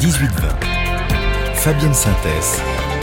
18-20. Fabienne Synthèse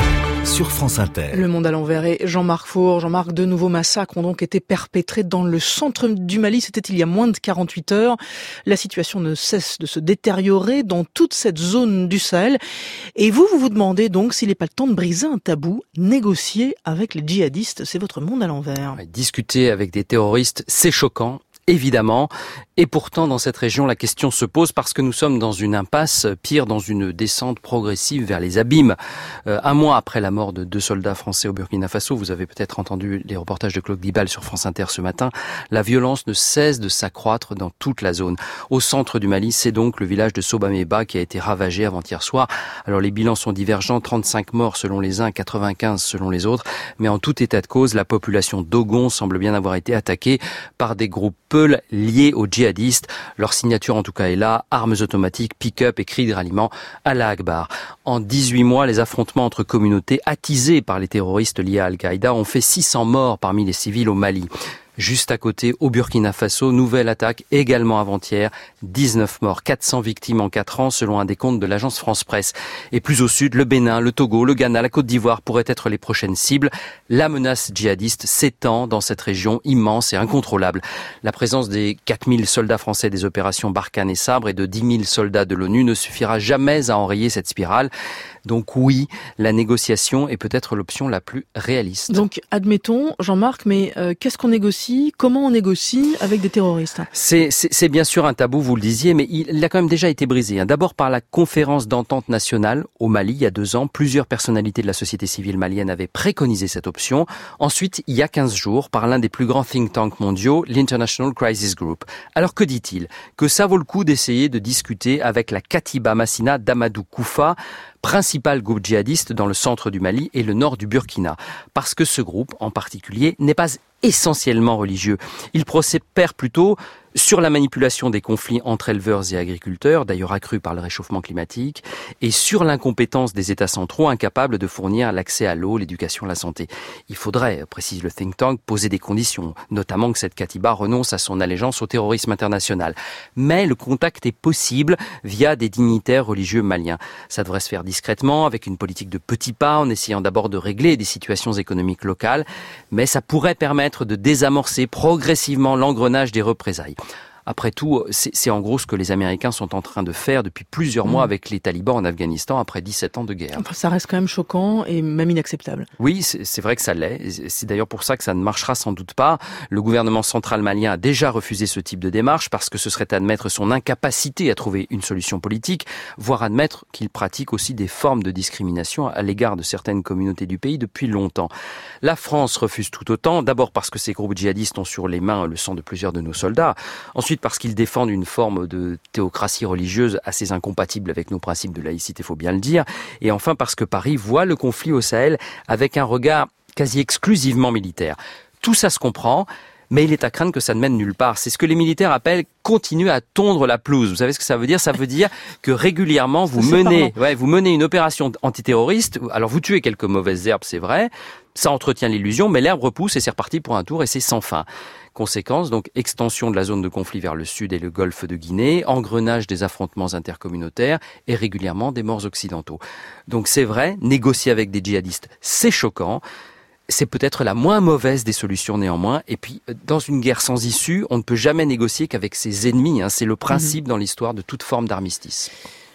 sur France Inter. Le Monde à l'envers et Jean-Marc Four. Jean-Marc, de nouveaux massacres ont donc été perpétrés dans le centre du Mali. C'était il y a moins de 48 heures. La situation ne cesse de se détériorer dans toute cette zone du Sahel. Et vous vous demandez donc s'il n'est pas le temps de briser un tabou, négocier avec les djihadistes. C'est votre Monde à l'envers. Discuter avec des terroristes, c'est choquant. Évidemment, et pourtant dans cette région la question se pose parce que nous sommes dans une impasse, pire dans une descente progressive vers les abîmes. Un mois après la mort de 2 soldats français au Burkina Faso, vous avez peut-être entendu les reportages de Claude Guibal sur France Inter ce matin, la violence ne cesse de s'accroître dans toute la zone. Au centre du Mali, c'est donc le village de Sobameba qui a été ravagé avant-hier soir. Alors les bilans sont divergents, 35 morts selon les uns, 95 selon les autres, mais en tout état de cause, la population d'Ogon semble bien avoir été attaquée par des groupes liés aux djihadistes. Leur signature en tout cas est là, armes automatiques, pick-up et cris de ralliement, Allah Akbar. En 18 mois, les affrontements entre communautés attisés par les terroristes liés à Al-Qaïda ont fait 600 morts parmi les civils au Mali. Juste à côté, au Burkina Faso, nouvelle attaque également avant-hier, 19 morts, 400 victimes en 4 ans selon un décompte de l'agence France Presse. Et plus au sud, le Bénin, le Togo, le Ghana, la Côte d'Ivoire pourraient être les prochaines cibles. La menace djihadiste s'étend dans cette région immense et incontrôlable. La présence des 4000 soldats français des opérations Barkhane et Sabre et de 10 000 soldats de l'ONU ne suffira jamais à enrayer cette spirale. Donc oui, la négociation est peut-être l'option la plus réaliste. Donc admettons, Jean-Marc, mais qu'est-ce qu'on négocie ? Comment on négocie avec des terroristes ? C'est bien sûr un tabou, vous le disiez, mais il a quand même déjà été brisé. D'abord par la conférence d'entente nationale au Mali, il y a 2 ans. Plusieurs personnalités de la société civile malienne avaient préconisé cette option. Ensuite, il y a 15 jours, par l'un des plus grands think tanks mondiaux, l'International Crisis Group. Alors que dit-il ? Que ça vaut le coup d'essayer de discuter avec la Katiba Massina d'Amadou Koufa, principal groupe djihadiste dans le centre du Mali et le nord du Burkina. Parce que ce groupe, en particulier, n'est pas essentiellement religieux. Il prospère plutôt sur la manipulation des conflits entre éleveurs et agriculteurs, d'ailleurs accrus par le réchauffement climatique, et sur l'incompétence des États centraux incapables de fournir l'accès à l'eau, l'éducation, la santé. Il faudrait, précise le think tank, poser des conditions, notamment que cette Katiba renonce à son allégeance au terrorisme international. Mais le contact est possible via des dignitaires religieux maliens. Ça devrait se faire discrètement, avec une politique de petits pas, en essayant d'abord de régler des situations économiques locales, mais ça pourrait permettre de désamorcer progressivement l'engrenage des représailles. Après tout, c'est en gros ce que les Américains sont en train de faire depuis plusieurs mois avec les talibans en Afghanistan après 17 ans de guerre. Enfin, ça reste quand même choquant et même inacceptable. Oui, c'est vrai que ça l'est. C'est d'ailleurs pour ça que ça ne marchera sans doute pas. Le gouvernement central malien a déjà refusé ce type de démarche parce que ce serait admettre son incapacité à trouver une solution politique, voire admettre qu'il pratique aussi des formes de discrimination à l'égard de certaines communautés du pays depuis longtemps. La France refuse tout autant, d'abord parce que ces groupes djihadistes ont sur les mains le sang de plusieurs de nos soldats. Ensuite, parce qu'ils défendent une forme de théocratie religieuse assez incompatible avec nos principes de laïcité, faut bien le dire. Et enfin, parce que Paris voit le conflit au Sahel avec un regard quasi exclusivement militaire. Tout ça se comprend, mais il est à craindre que ça ne mène nulle part. C'est ce que les militaires appellent continuer à tondre la pelouse. Vous savez ce que ça veut dire ? Ça veut dire que régulièrement, vous menez une opération antiterroriste. Alors, vous tuez quelques mauvaises herbes, c'est vrai. Ça entretient l'illusion, mais l'herbe repousse et c'est reparti pour un tour et c'est sans fin. Conséquence, donc extension de la zone de conflit vers le sud et le golfe de Guinée, engrenage des affrontements intercommunautaires et régulièrement des morts occidentaux. Donc c'est vrai, négocier avec des djihadistes, c'est choquant. C'est peut-être la moins mauvaise des solutions néanmoins. Et puis, dans une guerre sans issue, on ne peut jamais négocier qu'avec ses ennemis. C'est le principe dans l'histoire de toute forme d'armistice.